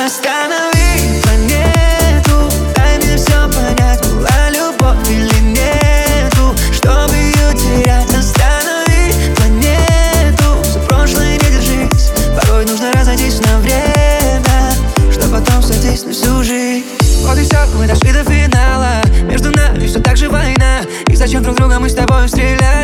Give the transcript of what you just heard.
Останови планету, дай мне все понять, была любовь или нету, чтобы ее терять. Останови планету, за прошлое не держись, порой нужно разойтись на время, чтоб потом сойтись на всю жизнь. Вот и все, мы дошли до финала, между нами все так же война, и зачем друг друга мы с тобой стреляем?